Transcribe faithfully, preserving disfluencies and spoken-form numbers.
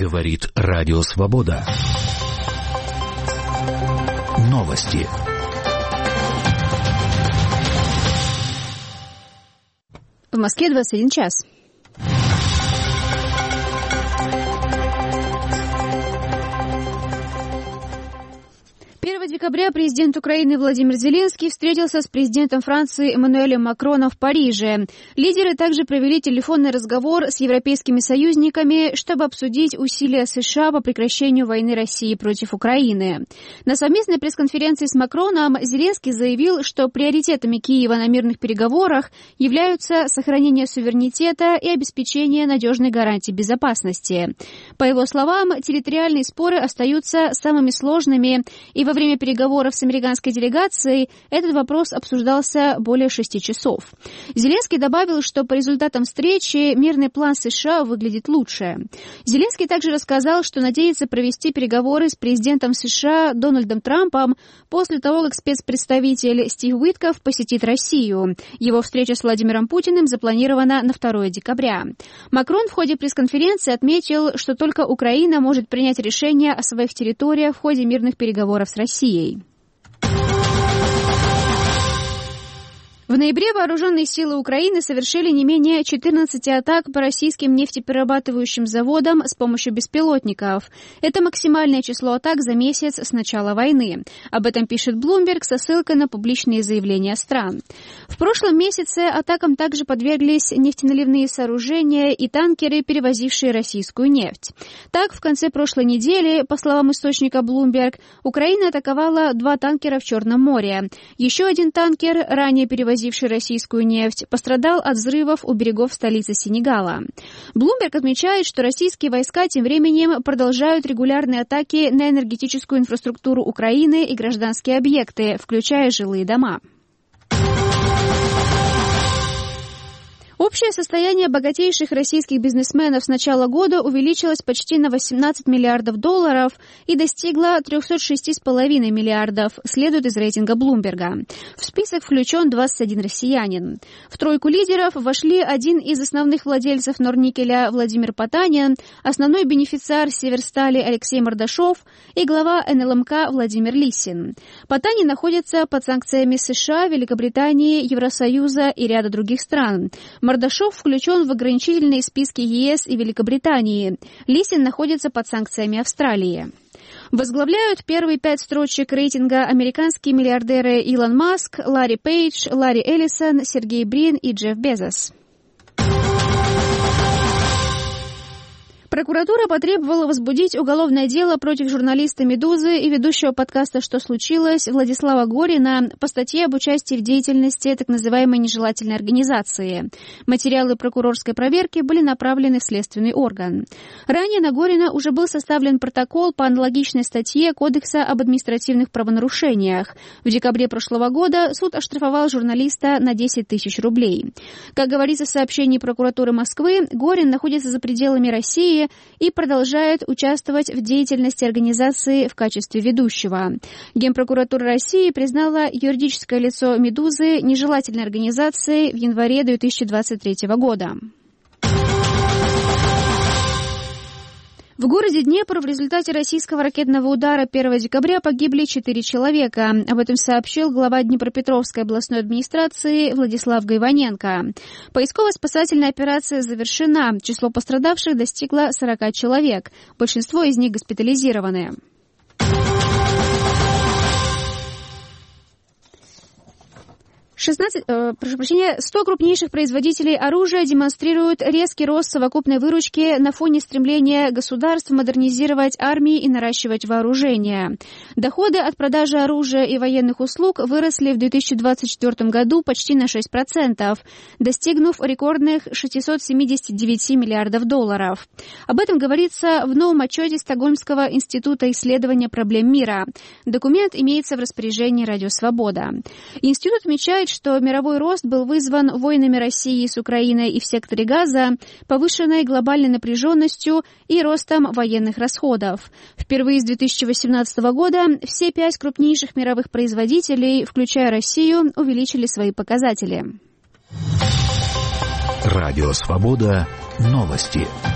Говорит Радио Свобода. Новости. В Москве двадцать один час. первого декабря президент Украины Владимир Зеленский встретился с президентом Франции Эммануэлем Макроном в Париже. Лидеры также провели телефонный разговор с европейскими союзниками, чтобы обсудить усилия США по прекращению войны России против Украины. На совместной пресс-конференции с Макроном Зеленский заявил, что приоритетами Киева на мирных переговорах являются сохранение суверенитета и обеспечение надежной гарантии безопасности. По его словам, территориальные споры остаются самыми сложными, и во Во время переговоров с американской делегацией этот вопрос обсуждался более шести часов. Зеленский добавил, что по результатам встречи мирный план США выглядит лучше. Зеленский также рассказал, что надеется провести переговоры с президентом США Дональдом Трампом после того, как спецпредставитель Стив Уитков посетит Россию. Его встреча с Владимиром Путиным запланирована на второго декабря. Макрон в ходе пресс-конференции отметил, что только Украина может принять решение о своих территориях в ходе мирных переговоров с Россией. Россией. В ноябре вооруженные силы Украины совершили не менее четырнадцати атак по российским нефтеперерабатывающим заводам с помощью беспилотников. Это максимальное число атак за месяц с начала войны. Об этом пишет Bloomberg со ссылкой на публичные заявления стран. В прошлом месяце атакам также подверглись нефтеналивные сооружения и танкеры, перевозившие российскую нефть. Так, в конце прошлой недели, по словам источника Bloomberg, Украина атаковала два танкера в Черном море. Еще один танкер, ранее перевозивший российскую нефть, пострадал от взрывов у берегов столицы Сенегала. Bloomberg отмечает, что российские войска тем временем продолжают регулярные атаки на энергетическую инфраструктуру Украины и гражданские объекты, включая жилые дома. Общее состояние богатейших российских бизнесменов с начала года увеличилось почти на восемнадцать миллиардов долларов и достигло трёхсот шести с половиной миллиардов, следует из рейтинга Блумберга. В список включен двадцать один россиянин. В тройку лидеров вошли один из основных владельцев Норникеля Владимир Потанин, основной бенефициар Северстали Алексей Мордашов и глава эн эл эм ка Владимир Лисин. Потанин находится под санкциями США, Великобритании, Евросоюза и ряда других стран. Мордашов включен в ограничительные списки е эс и Великобритании. Лисин находится под санкциями Австралии. Возглавляют первые пять строчек рейтинга американские миллиардеры Илон Маск, Ларри Пейдж, Ларри Эллисон, Сергей Брин и Джефф Безос. Прокуратура потребовала возбудить уголовное дело против журналиста «Медузы» и ведущего подкаста «Что случилось» Владислава Горина по статье об участии в деятельности так называемой нежелательной организации. Материалы прокурорской проверки были направлены в следственный орган. Ранее на Горина уже был составлен протокол по аналогичной статье Кодекса об административных правонарушениях. В декабре прошлого года суд оштрафовал журналиста на десять тысяч рублей. Как говорится в сообщении прокуратуры Москвы, Горин находится за пределами России и продолжает участвовать в деятельности организации в качестве ведущего. Генпрокуратура России признала юридическое лицо «Медузы» нежелательной организацией в январе две тысячи двадцать третьего года. В городе Днепр в результате российского ракетного удара первого декабря погибли четыре человека. Об этом сообщил глава Днепропетровской областной администрации Владислав Гайваненко. Поисково-спасательная операция завершена. Число пострадавших достигло сорока человек. Большинство из них госпитализированы. шестнадцать, э, прошу прощения, сто крупнейших производителей оружия демонстрируют резкий рост совокупной выручки на фоне стремления государств модернизировать армии и наращивать вооружение. Доходы от продажи оружия и военных услуг выросли в две тысячи двадцать четвёртом году почти на шесть процентов, достигнув рекордных шестисот семидесяти девяти миллиардов долларов. Об этом говорится в новом отчете Стокгольмского института исследования проблем мира. Документ имеется в распоряжении Радио Свобода. Институт отмечает, что мировой рост был вызван войнами России с Украиной и в секторе Газа, повышенной глобальной напряженностью и ростом военных расходов. Впервые с две тысячи восемнадцатого года все пять крупнейших мировых производителей, включая Россию, увеличили свои показатели. Радио Свобода. Новости.